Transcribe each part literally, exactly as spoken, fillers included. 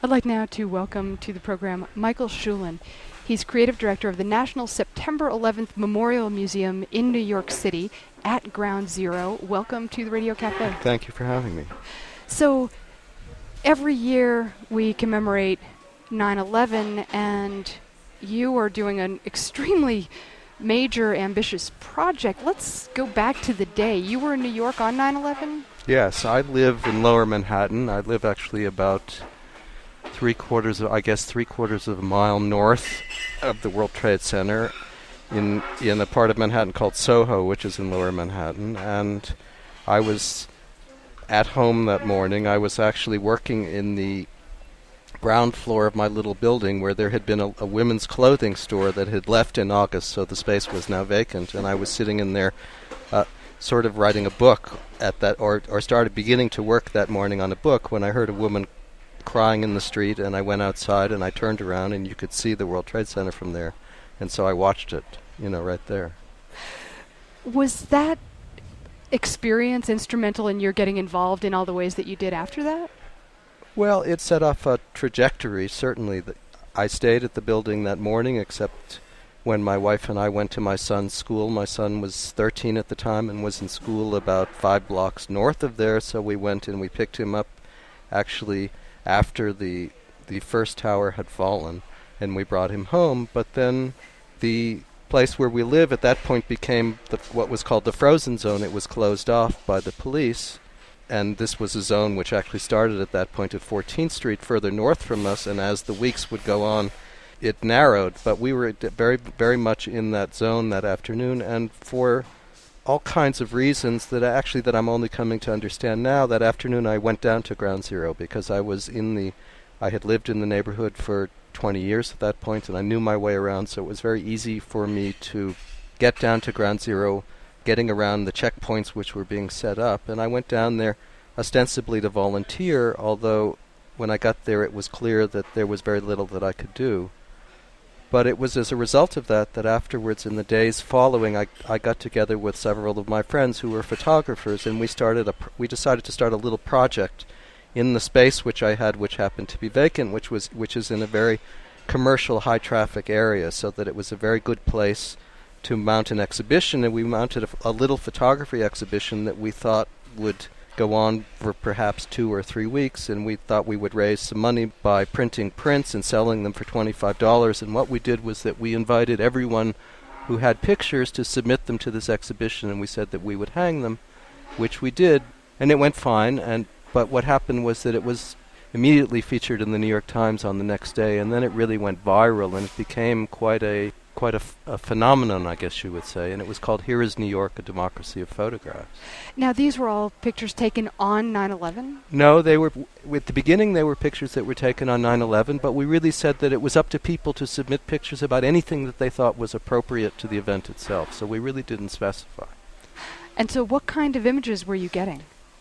I'd like now to welcome to the program Michael Schulen. He's creative director of the National September eleventh Memorial Museum in New York City at Ground Zero. Welcome to the Radio Cafe. Thank you for having me. So, every year we commemorate nine eleven, and you are doing an extremely major, ambitious project. Let's go back to the day. You were in New York on nine eleven? Yes, I live in Lower Manhattan. I live actually about three quarters of, I guess, three quarters of a mile north of the World Trade Center in in a part of Manhattan called Soho, which is in Lower Manhattan. And I was at home that morning. I was actually working in the ground floor of my little building where there had been a, a women's clothing store that had left in August, so the space was now vacant. And I was sitting in there uh, sort of writing a book at that, or, or started beginning to work that morning on a book when I heard a woman crying in the street, and I went outside and I turned around and you could see the World Trade Center from there. And so I watched it, you know, right there. Was that experience instrumental in your getting involved in all the ways that you did after that? Well, it set off a trajectory, certainly. That I stayed at the building that morning, except when my wife and I went to my son's school. My son was thirteen at the time and was in school about five blocks north of there, so we went and we picked him up actually after the the first tower had fallen, and we brought him home. But then the place where we live at that point became the, what was called the frozen zone. It was closed off by the police, and this was a zone which actually started at that point at fourteenth Street, further north from us, and as the weeks would go on, it narrowed. But we were d- very, very much in that zone that afternoon, and for all kinds of reasons that I actually that I'm only coming to understand now, that afternoon I went down to Ground Zero because I was in the, I had lived in the neighborhood for twenty years at that point, and I knew my way around, so it was very easy for me to get down to Ground Zero, getting around the checkpoints which were being set up. And I went down there ostensibly to volunteer, although when I got there it was clear that there was very little that I could do. But it was as a result of that that afterwards, in the days following, I, I got together with several of my friends who were photographers, and we started a pr- we decided to start a little project in the space which I had, which happened to be vacant, which was which is in a very commercial, high traffic area, so that it was a very good place to mount an exhibition. And we mounted a, f- a little photography exhibition that we thought would go on for perhaps two or three weeks, and we thought we would raise some money by printing prints and selling them for twenty-five dollars. And what we did was that we invited everyone who had pictures to submit them to this exhibition, and we said that we would hang them, which we did, and it went fine. And but what happened was that it was immediately featured in the New York Times on the next day, and then it really went viral, and it became quite a quite a, f- a phenomenon, I guess you would say, and it was called Here is New York, a Democracy of Photographs. Now, these were all pictures taken on nine eleven? No, they were, w- at the beginning they were pictures that were taken on nine eleven, but we really said that it was up to people to submit pictures about anything that they thought was appropriate to the event itself, so we really didn't specify. And so what kind of images were you getting?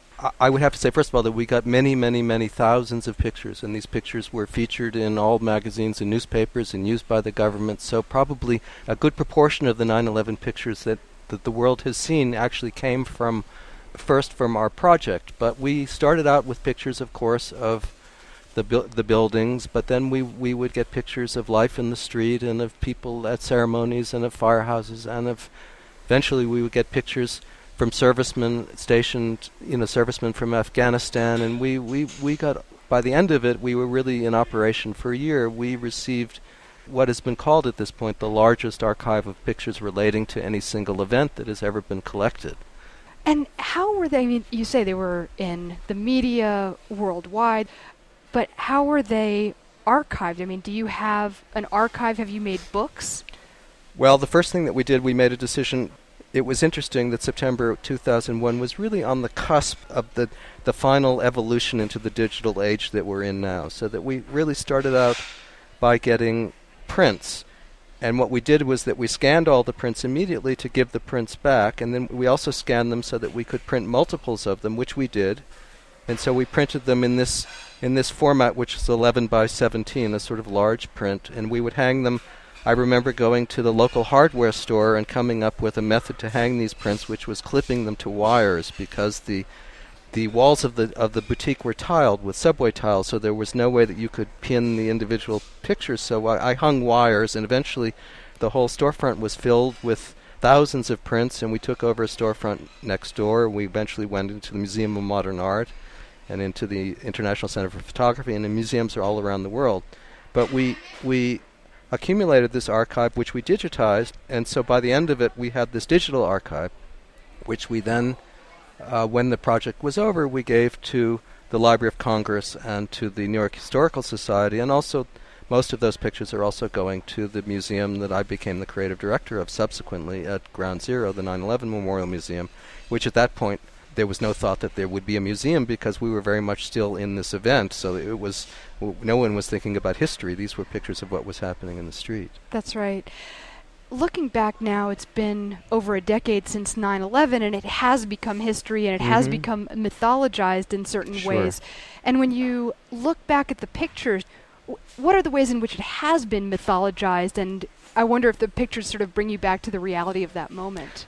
I would have to say, first of all, that we got many, many, many thousands of pictures, and these pictures were featured in all magazines and newspapers and used by the government, so probably a good proportion of the nine eleven pictures that, that the world has seen actually came from, first from our project. But we started out with pictures, of course, of the bu- the buildings, but then we, we would get pictures of life in the street and of people at ceremonies and of firehouses, and of eventually we would get pictures from servicemen stationed, you know, servicemen from Afghanistan, and we, we, we got, by the end of it, we were really in operation for a year. We received what has been called at this point the largest archive of pictures relating to any single event that has ever been collected. And how were they, I mean, you say they were in the media worldwide, but how were they archived? I mean, do you have an archive? Have you made books? Well, the first thing that we did, we made a decision. It was interesting that September two thousand one was really on the cusp of the, the final evolution into the digital age that we're in now, so that we really started out by getting prints. And what we did was that we scanned all the prints immediately to give the prints back, and then we also scanned them so that we could print multiples of them, which we did. And so we printed them in this in this format, which is eleven by seventeen, a sort of large print, and we would hang them. I remember going to the local hardware store and coming up with a method to hang these prints, which was clipping them to wires, because the the walls of the of the boutique were tiled with subway tiles, so there was no way that you could pin the individual pictures. So I, I hung wires, and eventually the whole storefront was filled with thousands of prints, and we took over a storefront next door. We eventually went into the Museum of Modern Art and into the International Center for Photography, and the museums are all around the world. But we we accumulated this archive, which we digitized, and so by the end of it, we had this digital archive, which we then, uh, when the project was over, we gave to the Library of Congress and to the New York Historical Society, and also most of those pictures are also going to the museum that I became the creative director of subsequently at Ground Zero, the nine eleven Memorial Museum, which at that point there was no thought that there would be a museum because we were very much still in this event. So it was w- no one was thinking about history. These were pictures of what was happening in the street. That's right. Looking back now, it's been over a decade since nine eleven, and it has become history, and it mm-hmm. has become mythologized in certain sure. ways. And when you look back at the pictures, w- what are the ways in which it has been mythologized? And I wonder if the pictures sort of bring you back to the reality of that moment.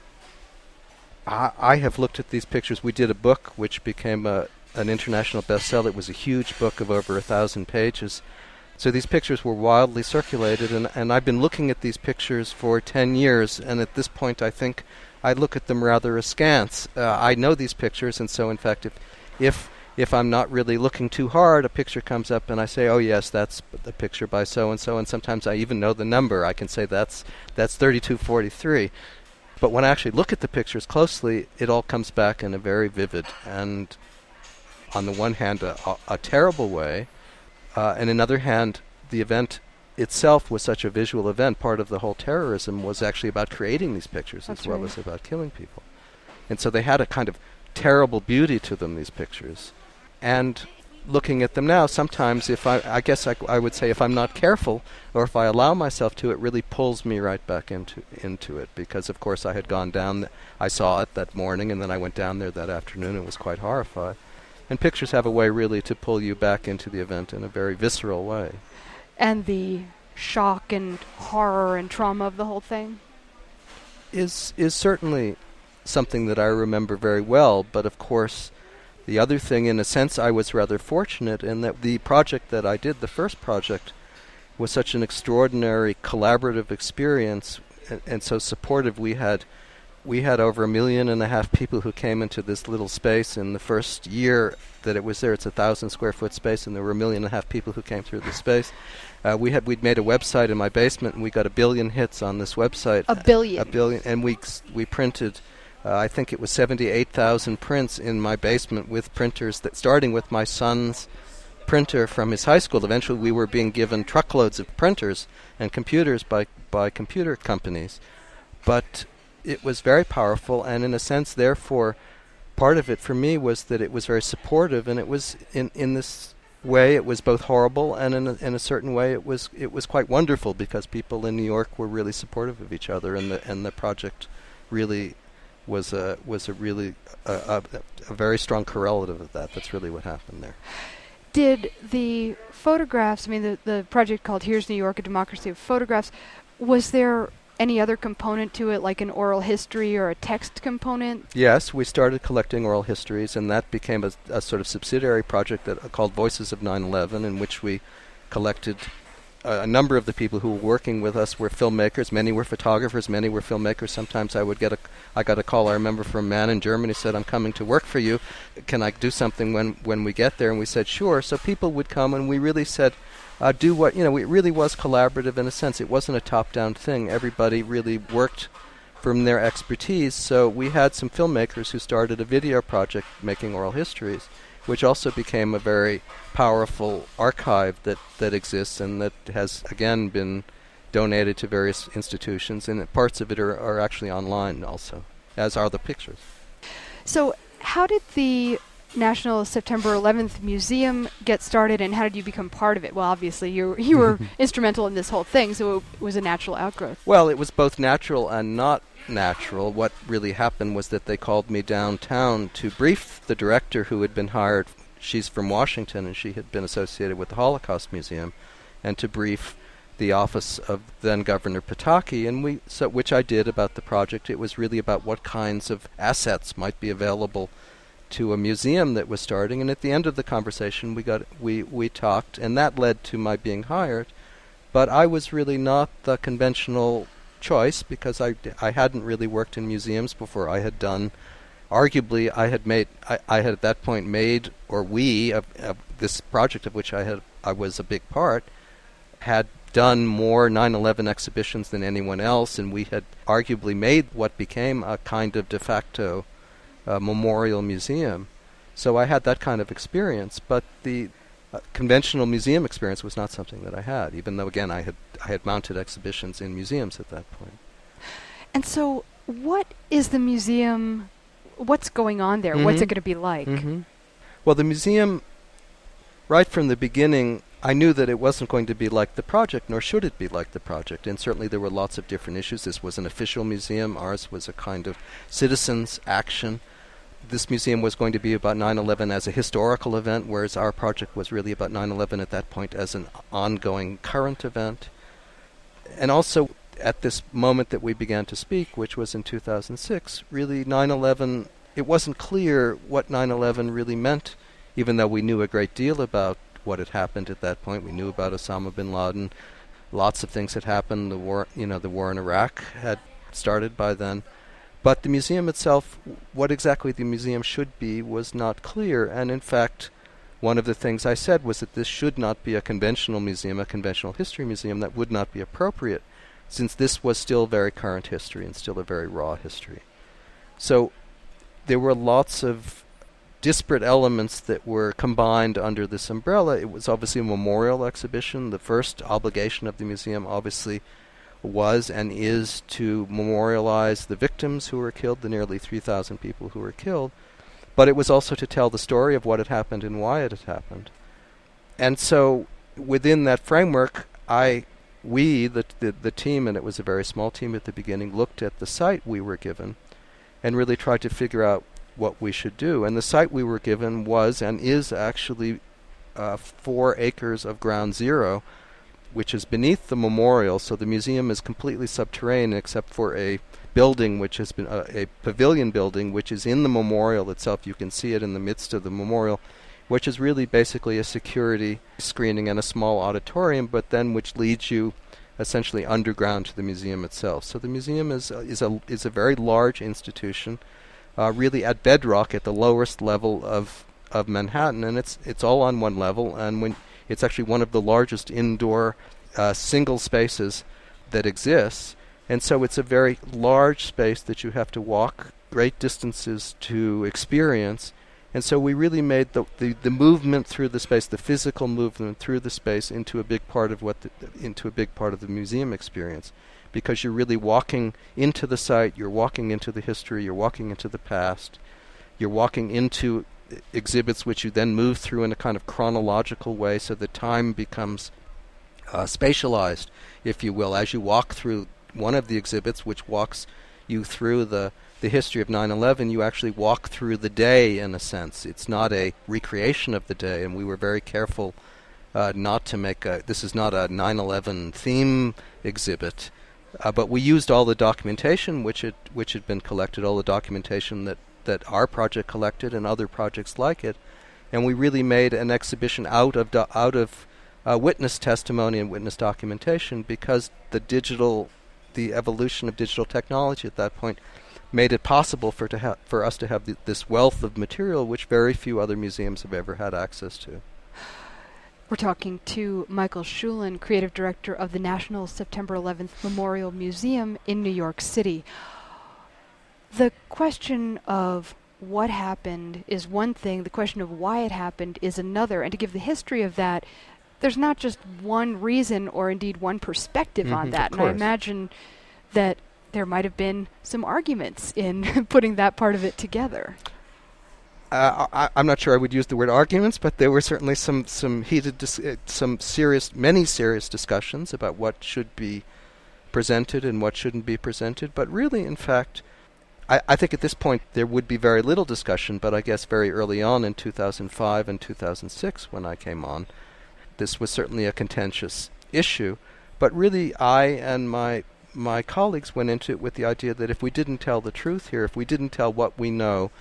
I, I have looked at these pictures. We did a book which became a, an international bestseller. It was a huge book of over a thousand pages. So these pictures were wildly circulated, and, and I've been looking at these pictures for ten years, and at this point I think I look at them rather askance. Uh, I know these pictures, and so in fact if, if if I'm not really looking too hard, a picture comes up and I say, oh yes, that's the picture by so-and-so, and sometimes I even know the number. I can say that's that's thirty-two forty-three. But when I actually look at the pictures closely, it all comes back in a very vivid and, on the one hand, a, a, a terrible way, uh, and on the other hand, the event itself was such a visual event. Part of the whole terrorism was actually about creating these pictures That's as well right. as about killing people. And so they had a kind of terrible beauty to them, these pictures. And looking at them now, sometimes if I, I guess I, I would say if I'm not careful, or if I allow myself to, it really pulls me right back into into it. Because of course I had gone down, th- I saw it that morning, and then I went down there that afternoon and was quite horrified. And pictures have a way really to pull you back into the event in a very visceral way. And the shock and horror and trauma of the whole thing? Is is certainly something that I remember very well, but of course the other thing, in a sense, I was rather fortunate in that the project that I did, the first project, was such an extraordinary collaborative experience and, and so supportive. We had we had over a million and a half people who came into this little space in the first year that it was there. It's a thousand square foot space, and there were a million and a half people who came through the space. Uh, we had we'd made a website in my basement, and we got a billion hits on this website. A billion. A billion, and we we printed. Uh, I think it was seventy-eight thousand prints in my basement with printers, that starting with my son's printer from his high school. Eventually we were being given truckloads of printers and computers by, by computer companies. But it was very powerful, and in a sense, therefore, part of it for me was that it was very supportive, and it was in, in this way it was both horrible, and in a, in a certain way it was it was quite wonderful, because people in New York were really supportive of each other, and the and the project really was a was a really a, a, a very strong correlative of that. That's really what happened there. Did the photographs, I mean the, the project called Here's New York, A Democracy of Photographs, was there any other component to it, like an oral history or a text component? Yes, we started collecting oral histories, and that became a, a sort of subsidiary project that uh, called Voices of nine eleven, in which we collected a number of the people who were working with us were filmmakers. Many were photographers, many were filmmakers. Sometimes I would get a, I got a call, I remember, from a man in Germany who said, I'm coming to work for you. Can I do something when, when we get there? And we said, sure. So people would come, and we really said, uh, do what, you know, it really was collaborative in a sense. It wasn't a top-down thing. Everybody really worked from their expertise. So we had some filmmakers who started a video project making oral histories, which also became a very powerful archive that, that exists and that has, again, been donated to various institutions, and parts of it are, are actually online also, as are the pictures. So how did the National September eleventh Museum get started, and how did you become part of it? Well, obviously, you, you were instrumental in this whole thing, so it was a natural outgrowth. Well, it was both natural and not natural. What really happened was that they called me downtown to brief the director who had been hired. She's from Washington, and she had been associated with the Holocaust Museum, and to brief the office of then Governor Pataki, and we so which I did about the project. It was really about what kinds of assets might be available to a museum that was starting, and at the end of the conversation we got we, we talked, and that led to my being hired. But I was really not the conventional choice because I, I hadn't really worked in museums before. I had done, arguably, I had made, I, I had at that point made, or we, of, of this project of which I had, I was a big part, had done more nine eleven exhibitions than anyone else, and we had arguably made what became a kind of de facto uh, memorial museum. So I had that kind of experience, but the uh, conventional museum experience was not something that I had, even though, again, I had I had mounted exhibitions in museums at that point. And so what is the museum, what's going on there? Mm-hmm. What's it going to be like? Mm-hmm. Well, the museum, right from the beginning, I knew that it wasn't going to be like the project, nor should it be like the project. And certainly there were lots of different issues. This was an official museum. Ours was a kind of citizens' action. This museum was going to be about nine eleven as a historical event, whereas our project was really about nine eleven at that point as an ongoing current event. And also, at this moment that we began to speak, which was in two thousand six, really nine eleven, it wasn't clear what nine eleven really meant, even though we knew a great deal about what had happened at that point. We knew about Osama bin Laden. Lots of things had happened. The war, you know, the war in Iraq had started by then. But the museum itself, what exactly the museum should be, was not clear. And in fact, one of the things I said was that this should not be a conventional museum, a conventional history museum. That would not be appropriate, since this was still very current history and still a very raw history. So there were lots of disparate elements that were combined under this umbrella. It was obviously a memorial exhibition. The first obligation of the museum obviously was and is to memorialize the victims who were killed, the nearly three thousand people who were killed. But it was also to tell the story of what had happened and why it had happened. And so within that framework, I, we, the, the, the team, and it was a very small team at the beginning, looked at the site we were given and really tried to figure out what we should do. And the site we were given was and is actually uh, four acres of ground zero, which is beneath the memorial. So the museum is completely subterranean except for a building, which has been uh, a pavilion building, which is in the memorial itself. You can see it in the midst of the memorial, which is really basically a security screening and a small auditorium, but then which leads you essentially underground to the museum itself. So the museum is uh, is a is a very large institution, uh, really at bedrock, at the lowest level of of Manhattan, and it's it's all on one level, and when it's actually one of the largest indoor uh, single spaces that exists, and so it's a very large space that you have to walk great distances to experience. And so we really made the, the, the movement through the space, the physical movement through the space, into a big part of what the, into a big part of the museum experience, because you're really walking into the site, you're walking into the history, you're walking into the past, you're walking into exhibits which you then move through in a kind of chronological way, so that time becomes uh, spatialized, if you will, as you walk through one of the exhibits, which walks you through the the history of nine eleven. You actually walk through the day, in a sense. It's not a recreation of the day, and we were very careful uh, not to make a, this is not a nine eleven theme exhibit, uh, but we used all the documentation which had, which had been collected, all the documentation that, that our project collected and other projects like it, and we really made an exhibition out of do- out of uh, witness testimony and witness documentation, because the digital, the evolution of digital technology at that point made it possible for to ha- for us to have th- this wealth of material which very few other museums have ever had access to. We're talking to Michael Schulen, creative director of the National September eleventh Memorial Museum in New York City. The question of what happened is one thing, the question of why it happened is another, and to give the history of that, there's not just one reason or indeed one perspective Mm-hmm, on that. of And I course. imagine that there might have been some arguments in putting that part of it together. Uh, I, I'm not sure I would use the word arguments, but there were certainly some some heated, dis- uh, some serious, many serious discussions about what should be presented and what shouldn't be presented. But really, in fact, I, I think at this point there would be very little discussion. But I guess very early on in two thousand five and two thousand six, when I came on, this was certainly a contentious issue. But really, I and my my colleagues went into it with the idea that if we didn't tell the truth here, if we didn't tell what we know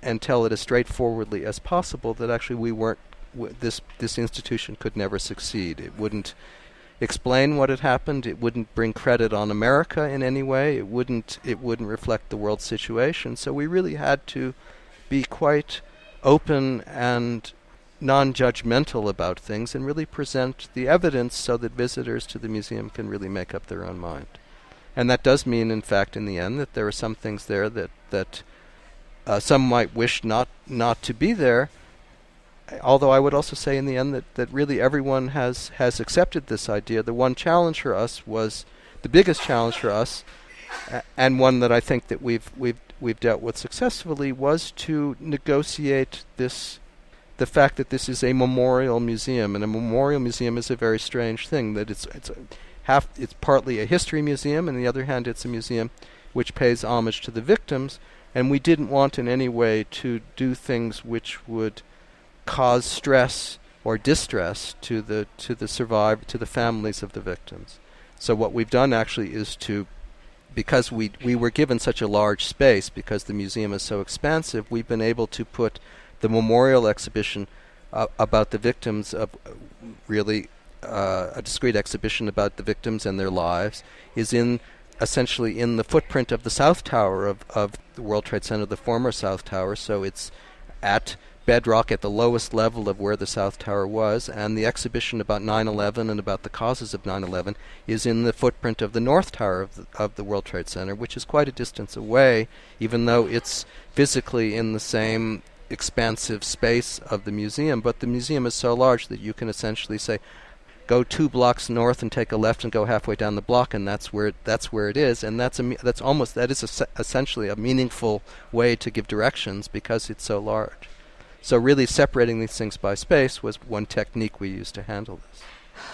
and tell it as straightforwardly as possible that actually we weren't w- this this institution could never succeed. It wouldn't explain what had happened. It wouldn't bring credit on America in any way. It wouldn't it wouldn't reflect the world situation. So we really had to be quite open and non-judgmental about things and really present the evidence so that visitors to the museum can really make up their own mind. And that does mean, in fact, in the end, that there are some things there that that uh, some might wish not not to be there. Although I would also say in the end that, that really everyone has, has accepted this idea. The one challenge for us was the biggest challenge for us, a- and one that I think that we've we've we've dealt with successfully, was to negotiate this the fact that this is a memorial museum, and a memorial museum is a very strange thing. That it's it's a half it's partly a history museum, and on the other hand, it's a museum which pays homage to the victims. And we didn't want in any way to do things which would cause stress or distress to the to the survivor to the families of the victims. So what we've done actually is to, because we we were given such a large space, because the museum is so expansive, we've been able to put the memorial exhibition uh, about the victims of uh, really uh, a discrete exhibition about the victims and their lives is in essentially in the footprint of the South Tower of, of the World Trade Center, the former South Tower. So it's at bedrock at the lowest level of where the South Tower was, and the exhibition about nine eleven and about the causes of nine eleven is in the footprint of the North Tower of the, of the World Trade Center, which is quite a distance away, even though it's physically in the same expansive space of the museum. But the museum is so large that you can essentially say, go two blocks north and take a left and go halfway down the block, and that's where it, that's where it is. And that's a me- that's almost that is a se- essentially a meaningful way to give directions because it's so large. So really separating these things by space was one technique we used to handle this.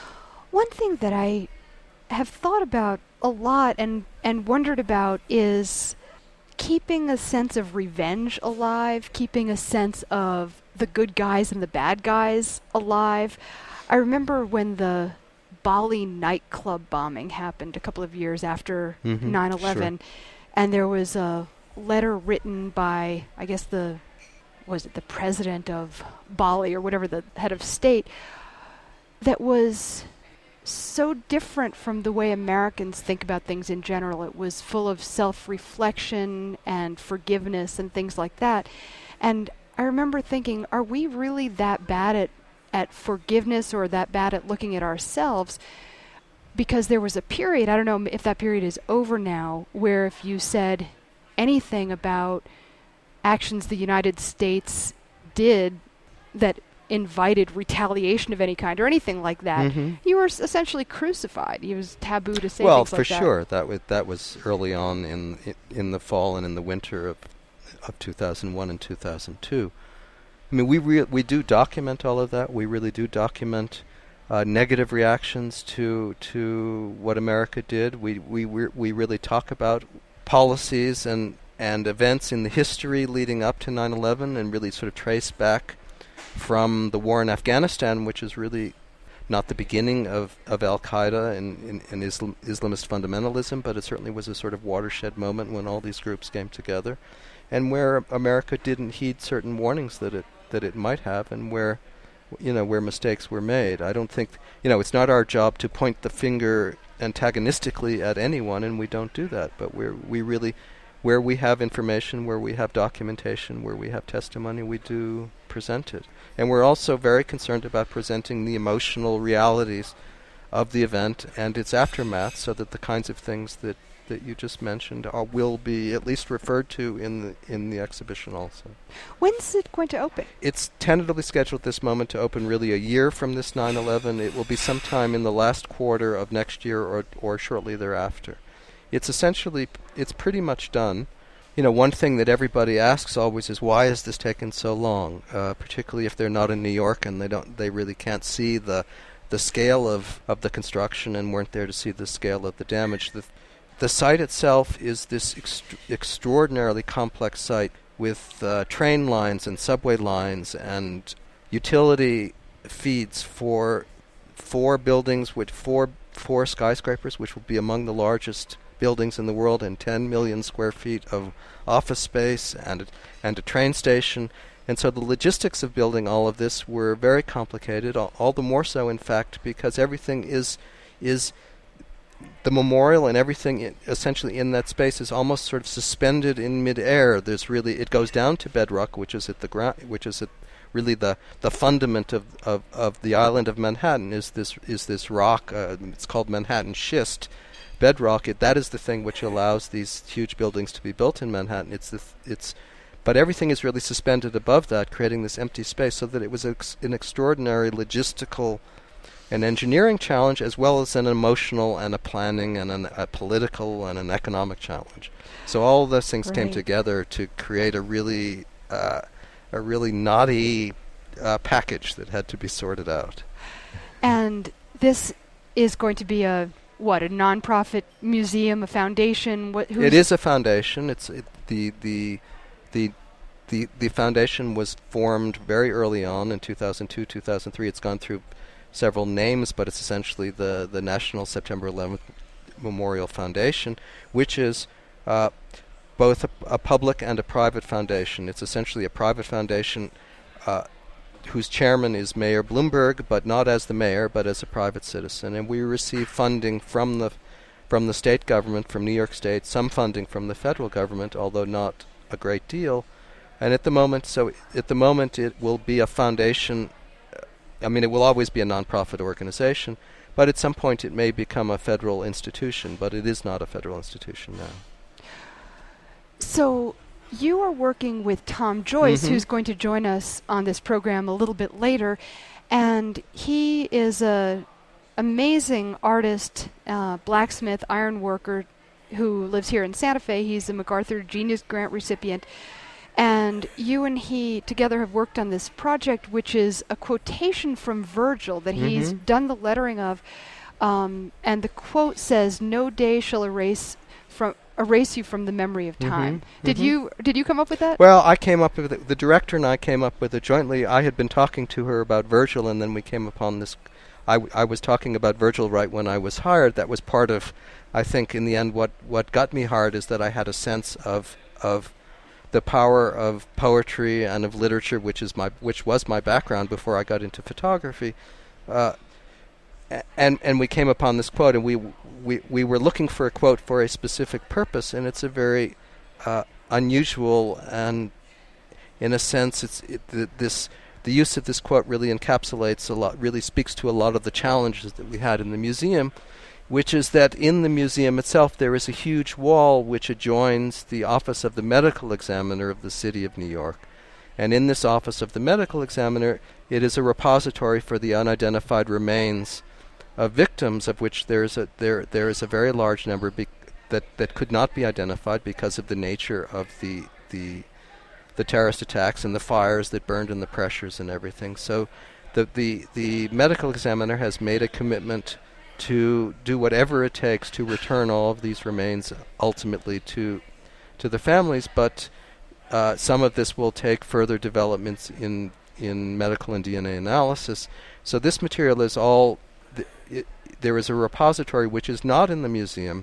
One thing that I have thought about a lot and, and wondered about is keeping a sense of revenge alive, keeping a sense of the good guys and the bad guys alive. I remember when the Bali nightclub bombing happened a couple of years after mm-hmm, nine eleven, sure. and there was a letter written by, I guess the was it the president of Bali or whatever, the head of state, that was so different from the way Americans think about things in general. It was full of self-reflection and forgiveness and things like that. And I remember thinking, are we really that bad at, at forgiveness or that bad at looking at ourselves? Because there was a period, I don't know if that period is over now, where if you said anything about actions the United States did that invited retaliation of any kind or anything like that, mm-hmm. you were s- essentially crucified. It was taboo to say well, things for like that. sure. That was that was early on in in the fall and in the winter of of two thousand one and two thousand two. I mean, we re- we do document all of that. We really do document uh, negative reactions to to what America did. We we we we really talk about policies and and events in the history leading up to nine eleven and really sort of trace back from the war in Afghanistan, which is really not the beginning of, of Al-Qaeda and, and, and Islam, Islamist fundamentalism, but it certainly was a sort of watershed moment when all these groups came together, and where America didn't heed certain warnings that it that it might have, and where you know where mistakes were made. I don't think you know it's not our job to point the finger antagonistically at anyone, and we don't do that. But we're we really where we have information, where we have documentation, where we have testimony, we do present it. And we're also very concerned about presenting the emotional realities of the event and its aftermath, so that the kinds of things that, that you just mentioned are, will be at least referred to in the in the exhibition also. When's it going to open? It's tentatively scheduled at this moment to open really a year from this nine eleven. It will be sometime in the last quarter of next year or or shortly thereafter. It's essentially, it's pretty much done. You know, one thing that everybody asks always is, why has this taken so long? Uh, particularly if they're not in New York and they don't, they really can't see the the scale of, of the construction and weren't there to see the scale of the damage. The, the site itself is this ext- extraordinarily complex site with uh, train lines and subway lines and utility feeds for four buildings with four four skyscrapers, which will be among the largest buildings in the world and ten million square feet of office space and, and a train station. And so the logistics of building all of this were very complicated, all, all the more so, in fact, because everything is is the memorial and everything in, essentially in that space is almost sort of suspended in midair. There's really it goes down to bedrock, which is at the ground, which is at really the, the fundament of, of, of the island of Manhattan. Is this is this rock? Uh, it's called Manhattan schist bedrock. It, that is the thing which allows these huge buildings to be built in Manhattan. It's the th- it's But everything is really suspended above that, creating this empty space, so that it was ex- an extraordinary logistical and engineering challenge, as well as an emotional and a planning and an, a political and an economic challenge. So all of those things Right. came together to create a really, uh, a really knotty uh, package that had to be sorted out. And this is going to be a, what, a nonprofit museum, a foundation? What? Who's It is a foundation. It's it, the the The, the the foundation was formed very early on in two thousand two, two thousand three. It's gone through several names, but it's essentially the, the National September eleventh Memorial Foundation, which is uh, both a, a public and a private foundation. It's essentially a private foundation uh, whose chairman is Mayor Bloomberg, but not as the mayor, but as a private citizen. And we receive funding from the from the state government, from New York State, some funding from the federal government, although not a great deal. And at the moment, so at the moment it will be a foundation. I mean, it will always be a nonprofit organization, but at some point it may become a federal institution, but it is not a federal institution now. So you are working with Tom Joyce, Mhm. who's going to join us on this program a little bit later, and he is a amazing artist, uh, blacksmith, iron worker, who lives here in Santa Fe. He's a MacArthur Genius Grant recipient. And you and he together have worked on this project, which is a quotation from Virgil that he's Mhm. done the lettering of. Um, and the quote says, "No day shall erase from erase you from the memory of time." Mhm, Did mhm. you did you come up with that? Well, I came up with it. The director and I came up with it jointly. I had been talking to her about Virgil, and then we came upon this. I, w- I was talking about Virgil right when I was hired. That was part of, I think, in the end, what, what got me hired is that I had a sense of of the power of poetry and of literature, which is my which was my background before I got into photography. Uh, a- and and we came upon this quote, and we we we were looking for a quote for a specific purpose, and it's a very uh, unusual and, in a sense, it's it, th- this. The use of this quote really encapsulates a lot, really speaks to a lot of the challenges that we had in the museum, which is that in the museum itself there is a huge wall which adjoins the office of the medical examiner of the city of New York. And in this office of the medical examiner, it is a repository for the unidentified remains of victims, of which there is a there there is a very large number bec- that that could not be identified because of the nature of the the the terrorist attacks and the fires that burned and the pressures and everything. So the, the the medical examiner has made a commitment to do whatever it takes to return all of these remains ultimately to to the families, but uh, some of this will take further developments in in medical and D N A analysis. So this material is all th- it, there is a repository which is not in the museum,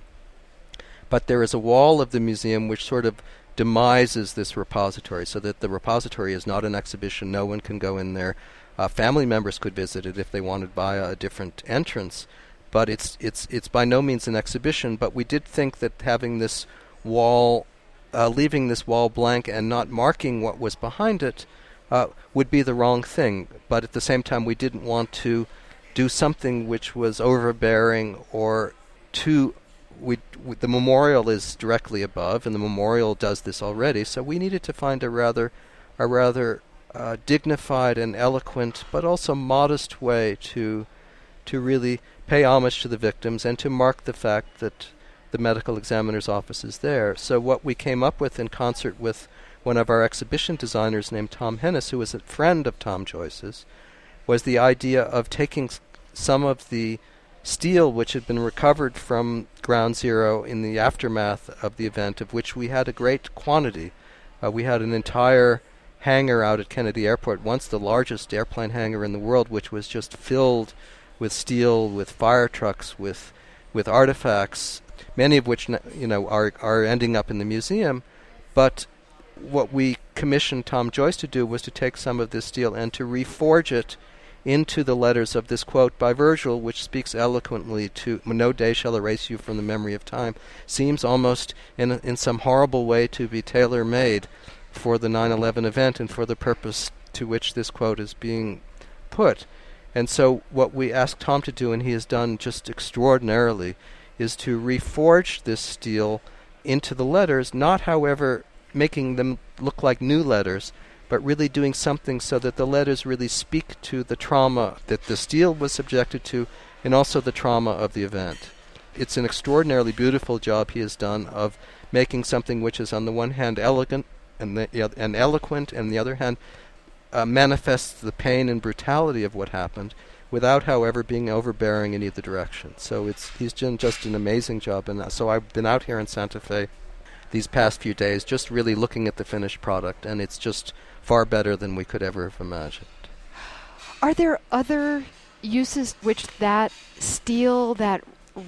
but there is a wall of the museum which sort of demises this repository, so that the repository is not an exhibition. No one can go in there. Uh, family members could visit it if they wanted by a different entrance, but it's it's it's by no means an exhibition. But we did think that having this wall, uh, leaving this wall blank and not marking what was behind it, uh, would be the wrong thing. But at the same time, we didn't want to do something which was overbearing or too. We, we, the memorial is directly above, and the memorial does this already. So we needed to find a rather, a rather uh, dignified and eloquent, but also modest way to, to really pay homage to the victims and to mark the fact that the medical examiner's office is there. So what we came up with, in concert with one of our exhibition designers named Tom Hennis, who was a friend of Tom Joyce's, was the idea of taking s- some of the steel which had been recovered from Ground Zero in the aftermath of the event, of which we had a great quantity. Uh, we had an entire hangar out at Kennedy Airport, once the largest airplane hangar in the world, which was just filled with steel, with fire trucks, with with artifacts, many of which, you know, are are ending up in the museum. But what we commissioned Tom Joyce to do was to take some of this steel and to reforge it into the letters of this quote by Virgil, which speaks eloquently to "No day shall erase you from the memory of time." Seems almost in a, in some horrible way to be tailor-made for the nine eleven event and for the purpose to which this quote is being put. And so what we asked Tom to do, and he has done just extraordinarily, is to reforge this steel into the letters, not, however, making them look like new letters, but really doing something so that the letters really speak to the trauma that the steel was subjected to and also the trauma of the event. It's an extraordinarily beautiful job he has done of making something which is on the one hand elegant and, the, uh, and eloquent, and on the other hand uh, manifests the pain and brutality of what happened without, however, being overbearing in either direction. So it's he's done just an amazing job. And so I've been out here in Santa Fe these past few days just really looking at the finished product, and it's just far better than we could ever have imagined. Are there other uses which that steel, that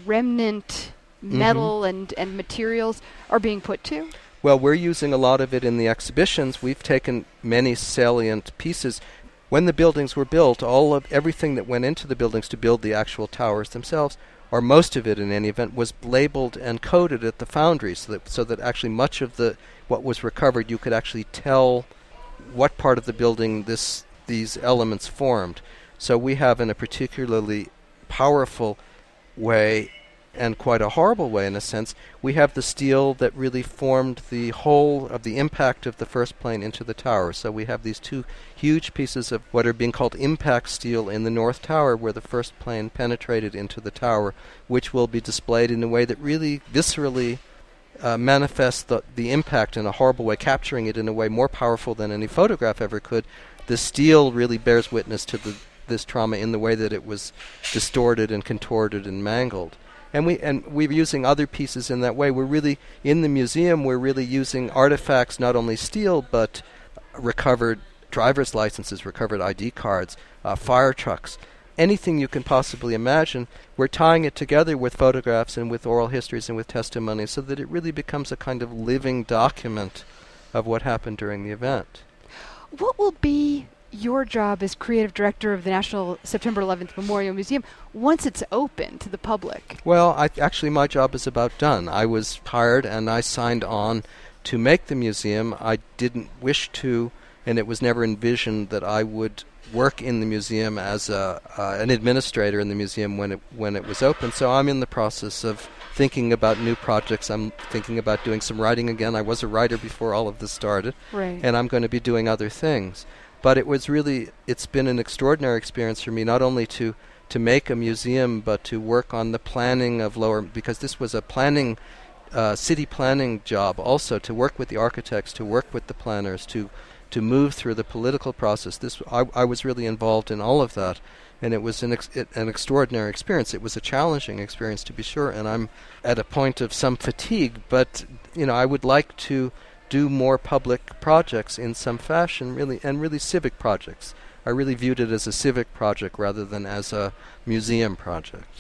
remnant metal mm-hmm. and, and materials are being put to? Well, we're using a lot of it in the exhibitions. We've taken many salient pieces. When the buildings were built, all of everything that went into the buildings to build the actual towers themselves, or most of it in any event, was labeled and coded at the foundry, so that so that actually much of the what was recovered, you could actually tell what part of the building this these elements formed. So we have, in a particularly powerful way, and quite a horrible way in a sense, we have the steel that really formed the whole of the impact of the first plane into the tower. So we have these two huge pieces of what are being called impact steel in the North Tower, where the first plane penetrated into the tower, which will be displayed in a way that really viscerally uh, manifests the, the impact in a horrible way, capturing it in a way more powerful than any photograph ever could. The steel really bears witness to the, this trauma in the way that it was distorted and contorted and mangled. And we and we're using other pieces in that way. We're really in the museum. We're really using artifacts, not only steel, but recovered driver's licenses, recovered I D cards, uh, fire trucks, anything you can possibly imagine. We're tying it together with photographs and with oral histories and with testimony, so that it really becomes a kind of living document of what happened during the event. What will be your job as creative director of the National September eleventh Memorial Museum once it's open to the public? Well, I, actually my job is about done. I was hired and I signed on to make the museum. I didn't wish to, and it was never envisioned that I would work in the museum as a, uh, an administrator in the museum when it when it was open. So I'm in the process of thinking about new projects. I'm thinking about doing some writing again. I was a writer before all of this started, right. And I'm going to be doing other things. But it was really, it's been an extraordinary experience for me, not only to, to make a museum, but to work on the planning of Lower, because this was a planning, uh, city planning job also, to work with the architects, to work with the planners, to to move through the political process. This I, I was really involved in all of that, and it was an, ex- it, an extraordinary experience. It was a challenging experience, to be sure, and I'm at a point of some fatigue, but you know, I would like to do more public projects in some fashion, really, and really civic projects. I really viewed it as a civic project rather than as a museum project.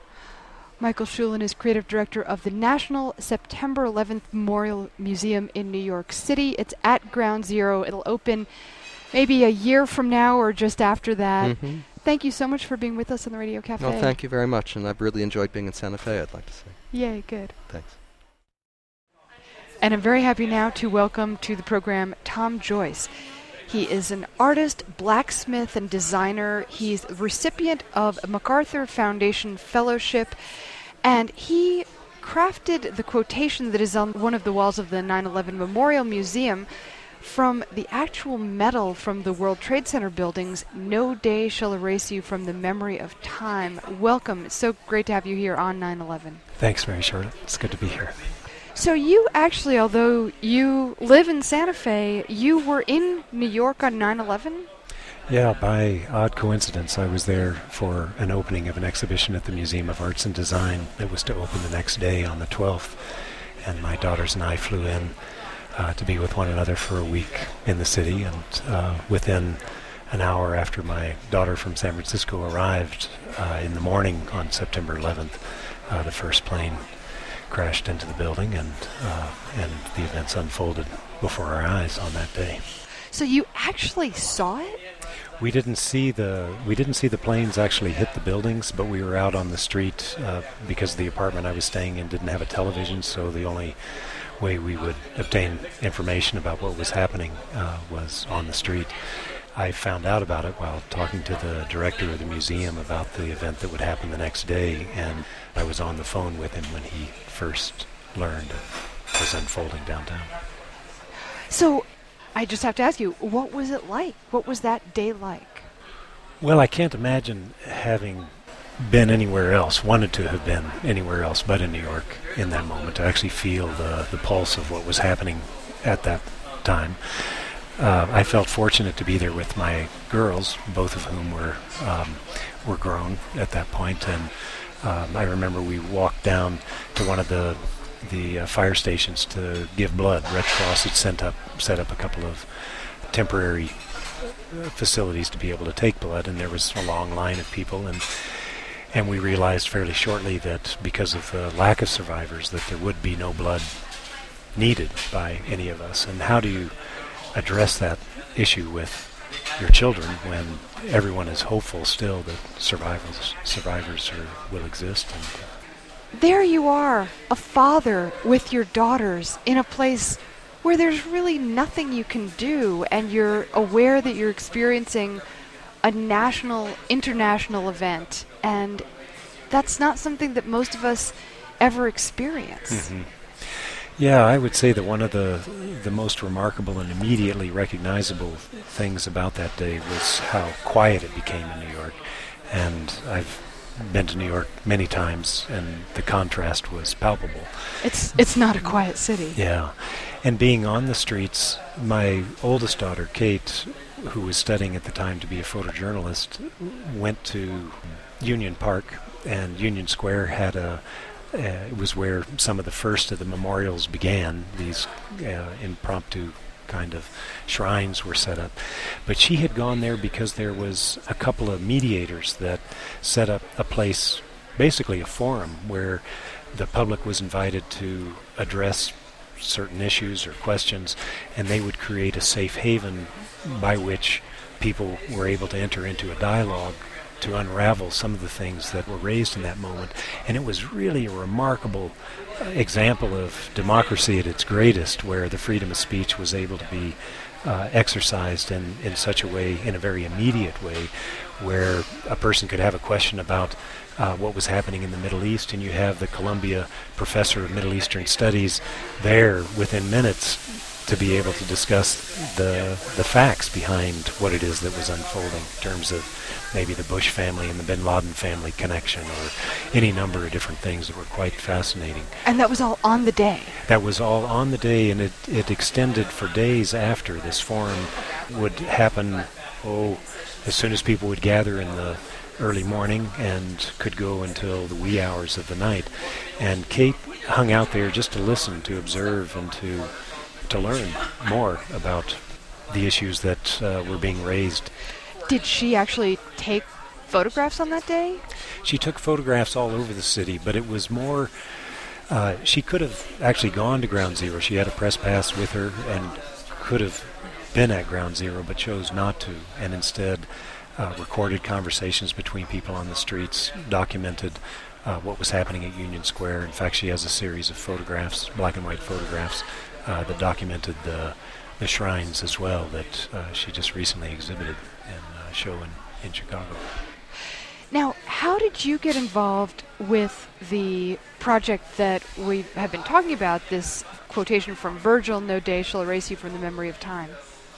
Michael Schulen is creative director of the National September eleventh Memorial Museum in New York City. It's at Ground Zero. It'll open maybe a year from now or just after that. Mm-hmm. Thank you so much for being with us on the Radio Cafe. Well, thank you very much, and I've really enjoyed being in Santa Fe, I'd like to say. Yay, good. Thanks. And I'm very happy now to welcome to the program Tom Joyce. He is an artist, blacksmith, and designer. He's a recipient of a MacArthur Foundation Fellowship, and he crafted the quotation that is on one of the walls of the nine eleven Memorial Museum from the actual metal from the World Trade Center buildings. No day shall erase you from the memory of time. Welcome. It's so great to have you here on nine eleven. Thanks, Mary Charlotte. It's good to be here. So you actually, although you live in Santa Fe, you were in New York on nine eleven? Yeah, by odd coincidence, I was there for an opening of an exhibition at the Museum of Arts and Design that was to open the next day on the twelfth, and my daughters and I flew in uh, to be with one another for a week in the city, and uh, within an hour after my daughter from San Francisco arrived uh, in the morning on September eleventh, uh, the first plane crashed into the building, and uh, and the events unfolded before our eyes on that day. So you actually saw it? We didn't see the we didn't see the planes actually hit the buildings, but we were out on the street uh, because the apartment I was staying in didn't have a television, so the only way we would obtain information about what was happening uh, was on the street. I found out about it while talking to the director of the museum about the event that would happen the next day, and I was on the phone with him when he first learned it was unfolding downtown. So I just have to ask you, what was it like? What was that day like? Well, I can't imagine having been anywhere else, wanted to have been anywhere else but in New York in that moment, to actually feel the, the pulse of what was happening at that time. Uh, I felt fortunate to be there with my girls, both of whom were um, were grown at that point, and um, I remember we walked down to one of the the uh, fire stations to give blood. Red Cross had sent up, set up a couple of temporary uh, facilities to be able to take blood, and there was a long line of people, and and we realized fairly shortly that because of the lack of survivors, that there would be no blood needed by any of us. And how do you address that issue with your children when everyone is hopeful still that survivors survivors are, will exist? And, uh, There you are, a father with your daughters in a place where there's really nothing you can do, and you're aware that you're experiencing a national, international event, and that's not something that most of us ever experience. Mm-hmm. Yeah, I would say that one of the the most remarkable and immediately recognizable things about that day was how quiet it became in New York. And I've been to New York many times, and the contrast was palpable. It's it's not a quiet city. Yeah. And being on the streets, my oldest daughter, Kate, who was studying at the time to be a photojournalist, went to Union Park, and Union Square had a Uh, it was where some of the first of the memorials began. These uh, impromptu kind of shrines were set up. But she had gone there because there was a couple of mediators that set up a place, basically a forum, where the public was invited to address certain issues or questions, and they would create a safe haven by which people were able to enter into a dialogue to unravel some of the things that were raised in that moment. And it was really a remarkable uh, example of democracy at its greatest, where the freedom of speech was able to be uh, exercised in, in such a way, in a very immediate way, where a person could have a question about uh, what was happening in the Middle East, and you have the Columbia professor of Middle Eastern Studies there within minutes to be able to discuss the the facts behind what it is that was unfolding in terms of maybe the Bush family and the Bin Laden family connection, or any number of different things that were quite fascinating. And that was all on the day? That was all on the day, and it, it extended for days after. This forum would happen, oh, as soon as people would gather in the early morning, and could go until the wee hours of the night. And Kate hung out there just to listen, to observe, and to to learn more about the issues that uh, were being raised. Did she actually take photographs on that day? She took photographs all over the city, but it was more, uh, she could have actually gone to Ground Zero. She had a press pass with her and could have been at Ground Zero, but chose not to, and instead uh, recorded conversations between people on the streets, documented uh, what was happening at Union Square. In fact, she has a series of photographs, black and white photographs, Uh, that documented the the shrines as well, that uh, she just recently exhibited in a show in, in Chicago. Now, how did you get involved with the project that we have been talking about, this quotation from Virgil, "No day shall erase you from the memory of time"?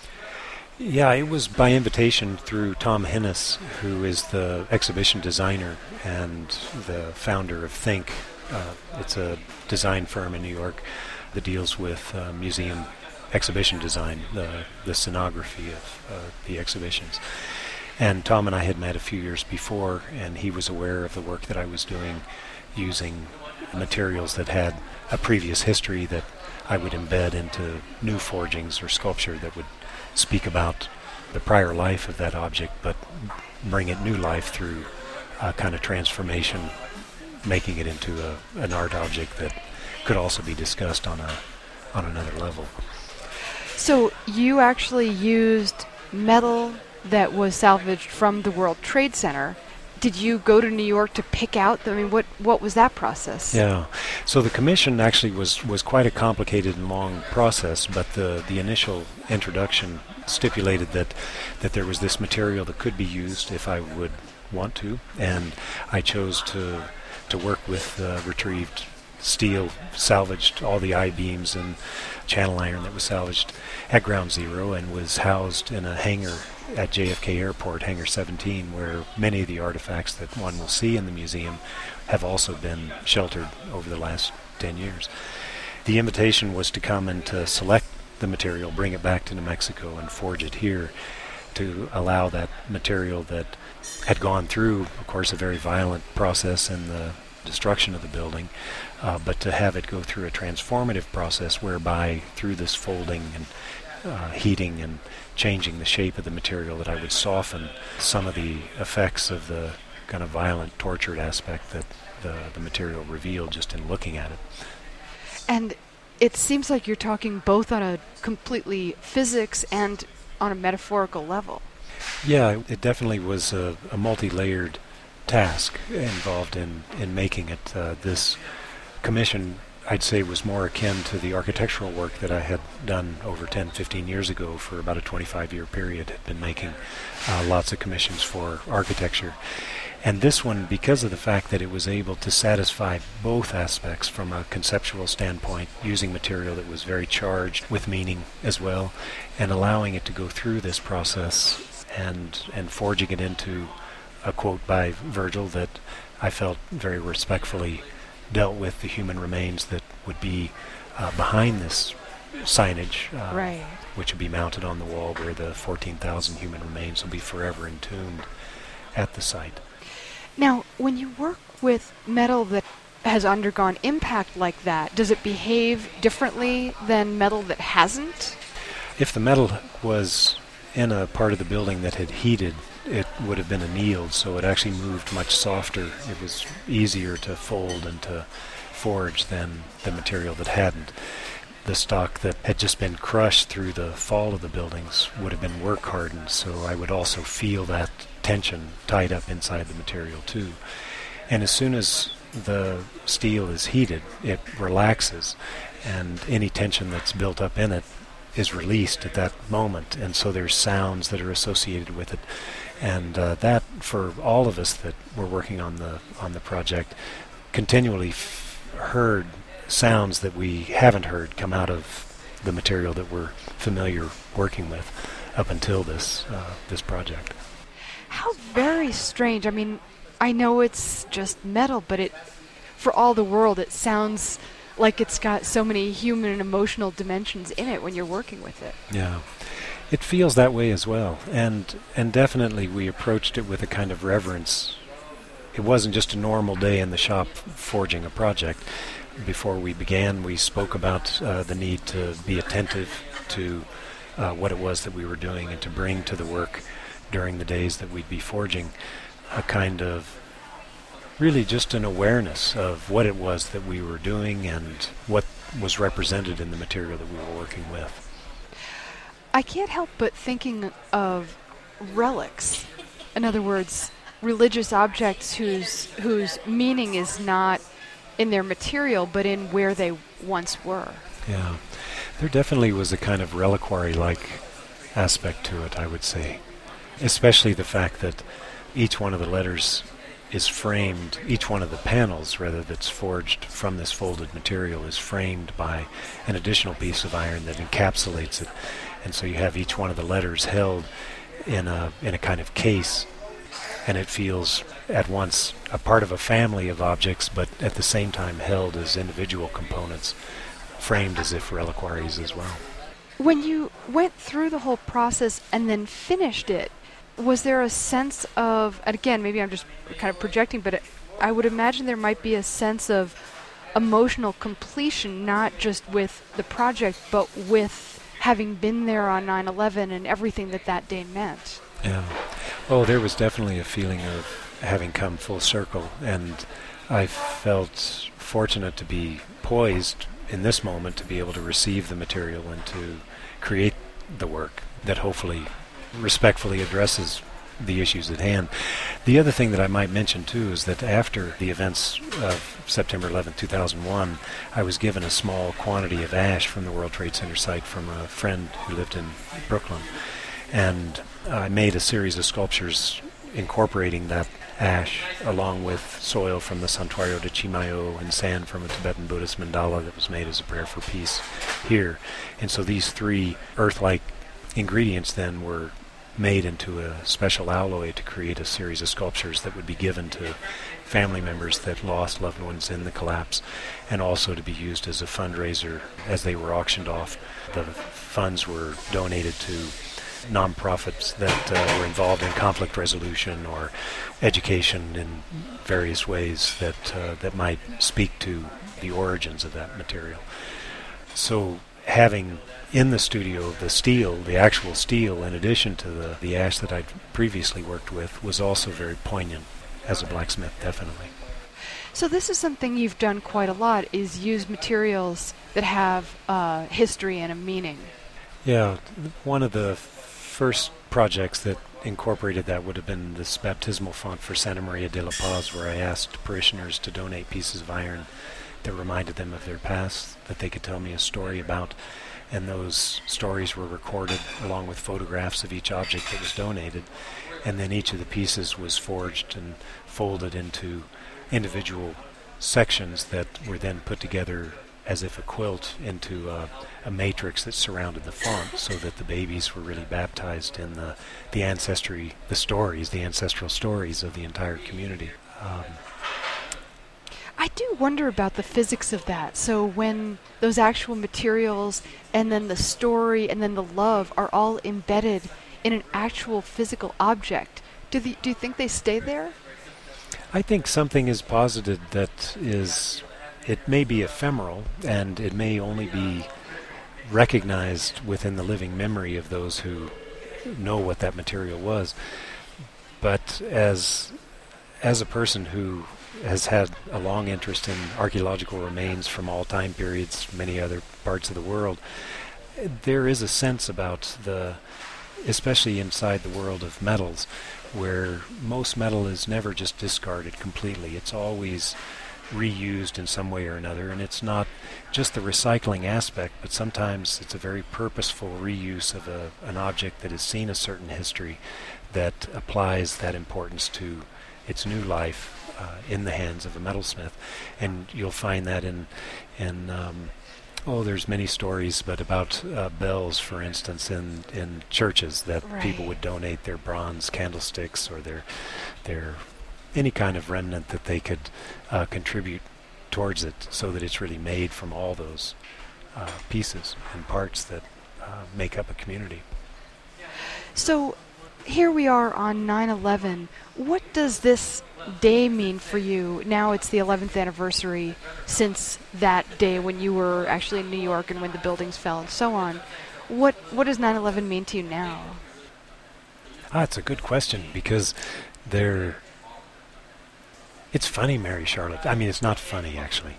Yeah, it was by invitation through Tom Hinnis, who is the exhibition designer and the founder of Think. Uh, it's a design firm in New York that deals with uh, museum exhibition design, the the scenography of uh, the exhibitions. And Tom and I had met a few years before, and he was aware of the work that I was doing using materials that had a previous history that I would embed into new forgings or sculpture that would speak about the prior life of that object, but bring it new life through a kind of transformation, making it into a, an art object that could also be discussed on a on another level. So you actually used metal that was salvaged from the World Trade Center. Did you go to New York to pick out the, I mean, what what was that process? Yeah. So the commission actually was, was quite a complicated and long process, but the, the initial introduction stipulated that, that there was this material that could be used if I would want to, and I chose to to work with uh, retrieved steel, salvaged all the I-beams and channel iron that was salvaged at Ground Zero and was housed in a hangar at J F K Airport, Hangar seventeen, where many of the artifacts that one will see in the museum have also been sheltered over the last ten years. The invitation was to come and to select the material, bring it back to New Mexico and forge it here to allow that material that had gone through, of course, a very violent process in the destruction of the building, uh, but to have it go through a transformative process whereby through this folding and uh, heating and changing the shape of the material that I would soften some of the effects of the kind of violent, tortured aspect that the, the material revealed just in looking at it. And it seems like you're talking both on a completely physics and on a metaphorical level. Yeah, it definitely was a, a multi-layered task involved in, in making it. Uh, this commission, I'd say, was more akin to the architectural work that I had done over ten, fifteen years ago for about a twenty-five year period. Had been making uh, lots of commissions for architecture. And this one, because of the fact that it was able to satisfy both aspects from a conceptual standpoint, using material that was very charged with meaning as well, and allowing it to go through this process and and forging it into a quote by Virgil that I felt very respectfully dealt with the human remains that would be uh, behind this signage, uh, right, which would be mounted on the wall where the fourteen thousand human remains will be forever entombed at the site. Now, when you work with metal that has undergone impact like that, does it behave differently than metal that hasn't? If the metal was in a part of the building that had heated, it would have been annealed, so it actually moved much softer. It was easier to fold and to forge than the material that hadn't. The stock that had just been crushed through the fall of the buildings would have been work hardened, so I would also feel that tension tied up inside the material too. And as soon as the steel is heated, it relaxes, and any tension that's built up in it is released at that moment, and so there's sounds that are associated with it. And uh, that, for all of us that were working on the on the project, continually f- heard sounds that we haven't heard come out of the material that we're familiar working with up until this uh, this project. How very strange. I mean, I know it's just metal, but it, for all the world, it sounds like it's got so many human and emotional dimensions in it when you're working with it. Yeah. It feels that way as well, and and definitely we approached it with a kind of reverence. It wasn't just a normal day in the shop forging a project. Before we began, we spoke about uh, the need to be attentive to uh, what it was that we were doing and to bring to the work during the days that we'd be forging a kind of really just an awareness of what it was that we were doing and what was represented in the material that we were working with. I can't help but thinking of relics. In other words, religious objects whose whose meaning is not in their material, but in where they once were. Yeah. There definitely was a kind of reliquary-like aspect to it, I would say. Especially the fact that each one of the letters is framed, each one of the panels, rather, that's forged from this folded material is framed by an additional piece of iron that encapsulates it. And so you have each one of the letters held in a in a kind of case, and it feels at once a part of a family of objects, but at the same time held as individual components, framed as if reliquaries as well. When you went through the whole process and then finished it, was there a sense of, and again, maybe I'm just kind of projecting, but it, I would imagine there might be a sense of emotional completion, not just with the project, but with having been there on nine eleven and everything that that day meant? Yeah. Oh, there was definitely a feeling of having come full circle, and I felt fortunate to be poised in this moment to be able to receive the material and to create the work that hopefully respectfully addresses the issues at hand. The other thing that I might mention too is that after the events of September eleventh, two thousand one, I was given a small quantity of ash from the World Trade Center site from a friend who lived in Brooklyn, and I made a series of sculptures incorporating that ash along with soil from the Santuario de Chimayo and sand from a Tibetan Buddhist mandala that was made as a prayer for peace here. And so these three earth-like ingredients then were made into a special alloy to create a series of sculptures that would be given to family members that lost loved ones in the collapse, and also to be used as a fundraiser as they were auctioned off. The funds were donated to nonprofits that uh, were involved in conflict resolution or education in various ways that uh, that might speak to the origins of that material. So having in the studio the steel, the actual steel, in addition to the, the ash that I'd previously worked with, was also very poignant as a blacksmith, definitely. So this is something you've done quite a lot, is use materials that have uh, history and a meaning. Yeah, one of the first projects that incorporated that would have been this baptismal font for Santa Maria de la Paz, where I asked parishioners to donate pieces of iron that reminded them of their past, that they could tell me a story about, and those stories were recorded along with photographs of each object that was donated, and then each of the pieces was forged and folded into individual sections that were then put together as if a quilt into uh, a matrix that surrounded the font, so that the babies were really baptized in the, the ancestry, the stories, the ancestral stories of the entire community. Um, I do wonder about the physics of that. So when those actual materials and then the story and then the love are all embedded in an actual physical object, do, the, do you think they stay there? I think something is posited that is, it may be ephemeral, and it may only be recognized within the living memory of those who know what that material was. But as as a person who has had a long interest in archaeological remains from all time periods, many other parts of the world, there is a sense about the, especially inside the world of metals, where most metal is never just discarded completely. It's always reused in some way or another, and it's not just the recycling aspect, but sometimes it's a very purposeful reuse of a, an object that has seen a certain history that applies that importance to its new life uh, in the hands of a metalsmith. And you'll find that in in um, oh, there's many stories, but about uh, bells, for instance, in in churches that Right. people would donate their bronze candlesticks or their their any kind of remnant that they could uh, contribute towards it, so that it's really made from all those uh, pieces and parts that uh, make up a community. So here we are on nine eleven. What does this day mean for you? Now it's the eleventh anniversary since that day when you were actually in New York and when the buildings fell and so on. What what does nine eleven mean to you now? Ah, it's a good question, because there... It's funny, Mary Charlotte. I mean, it's not funny, actually.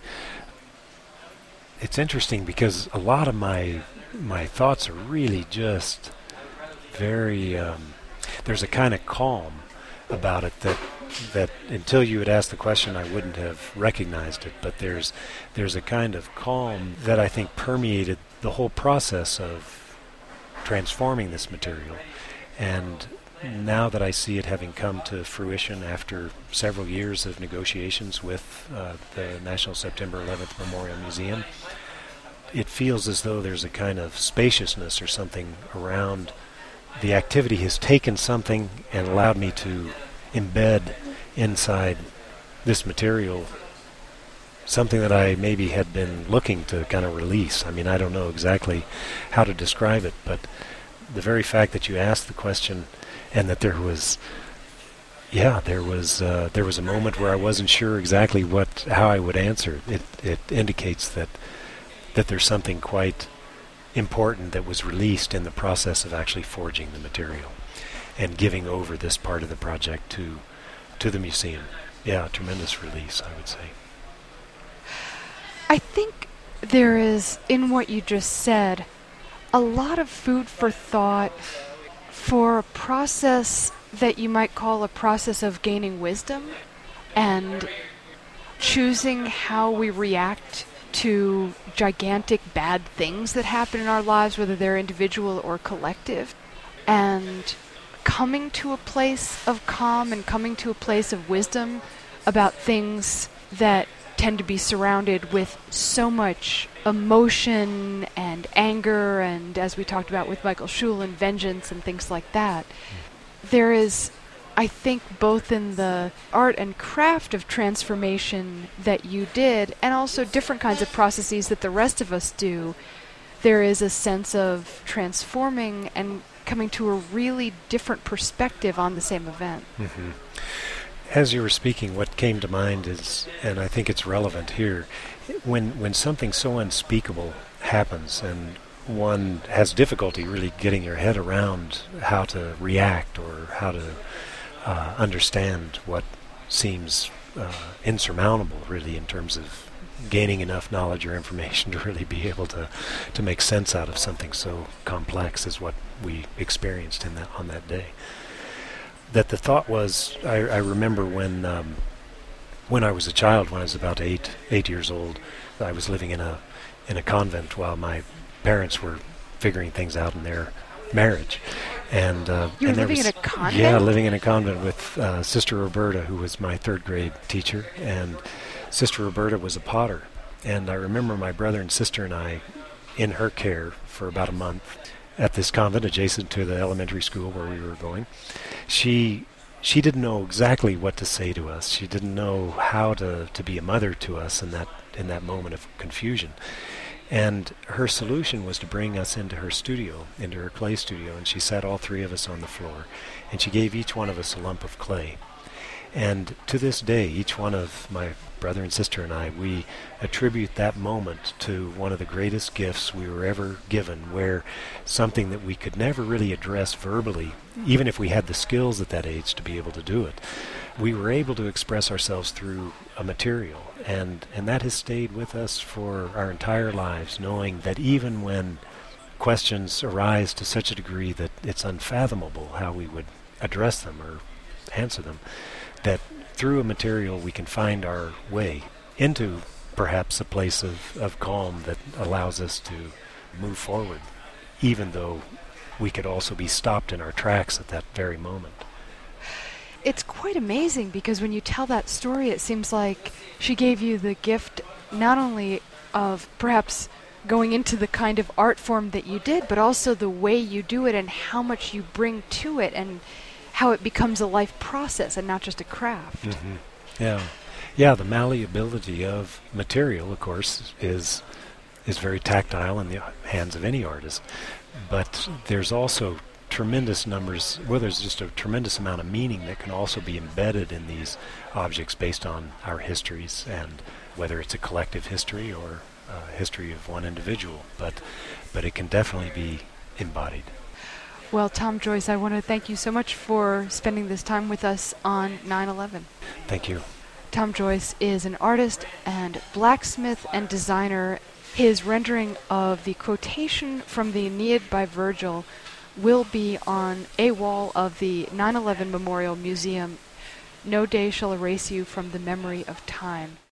It's interesting because a lot of my my thoughts are really just very... Um, there's a kind of calm about it that that until you had asked the question, I wouldn't have recognized it. But there's there's a kind of calm that I think permeated the whole process of transforming this material. And now that I see it having come to fruition after several years of negotiations with uh, the National September eleventh Memorial Museum, it feels as though there's a kind of spaciousness or something around. The activity has taken something and allowed me to embed inside this material something that I maybe had been looking to kind of release. I mean, I don't know exactly how to describe it, but the very fact that you asked the question and that there was, yeah, there was uh, there was a moment where I wasn't sure exactly what how I would answer. It it indicates that that there's something quite important that was released in the process of actually forging the material and giving over this part of the project to to the museum yeah, a tremendous release, I would say. I think there is, in what you just said, a lot of food for thought for a process that you might call a process of gaining wisdom and choosing how we react to gigantic bad things that happen in our lives, whether they're individual or collective, and coming to a place of calm and coming to a place of wisdom about things that tend to be surrounded with so much emotion and anger and, as we talked about with Michael Schulen, vengeance and things like that. There is, I think, both in the art and craft of transformation that you did and also different kinds of processes that the rest of us do, there is a sense of transforming and coming to a really different perspective on the same event. Mm-hmm. As you were speaking, what came to mind is, and I think it's relevant here, when when something so unspeakable happens and one has difficulty really getting your head around how to react or how to uh, understand what seems uh, insurmountable, really, in terms of gaining enough knowledge or information to really be able to, to make sense out of something so complex as what we experienced in that on that day. That the thought was, I, I remember when um, when I was a child, when I was about eight eight years old, I was living in a in a convent while my parents were figuring things out in their marriage. And uh, you were and there living was, in a convent? Yeah, living in a convent with uh, Sister Roberta, who was my third grade teacher, and Sister Roberta was a potter. And I remember my brother and sister and I in her care for about a month at this convent adjacent to the elementary school where we were going. She she didn't know exactly what to say to us. She didn't know how to, to be a mother to us in that in that moment of confusion. And her solution was to bring us into her studio, into her clay studio, and she sat all three of us on the floor, and she gave each one of us a lump of clay. And to this day, each one of my brother and sister and I, we attribute that moment to one of the greatest gifts we were ever given, where something that we could never really address verbally, even if we had the skills at that age to be able to do it, we were able to express ourselves through a material. And, and that has stayed with us for our entire lives, knowing that even when questions arise to such a degree that it's unfathomable how we would address them or answer them, that through a material we can find our way into perhaps a place of, of calm that allows us to move forward, even though we could also be stopped in our tracks at that very moment. It's quite amazing because when you tell that story, it seems like she gave you the gift not only of perhaps going into the kind of art form that you did, but also the way you do it and how much you bring to it and how it becomes a life process and not just a craft. Mm-hmm. Yeah. Yeah, the malleability of material, of course, is is very tactile in the hands of any artist. But there's also tremendous numbers, well, there's just a tremendous amount of meaning that can also be embedded in these objects based on our histories, and whether it's a collective history or a history of one individual. But, but it can definitely be embodied. Well, Tom Joyce, I want to thank you so much for spending this time with us on nine eleven. Thank you. Tom Joyce is an artist and blacksmith and designer. His rendering of the quotation from the Aeneid by Virgil will be on a wall of the nine eleven Memorial Museum. No day shall erase you from the memory of time.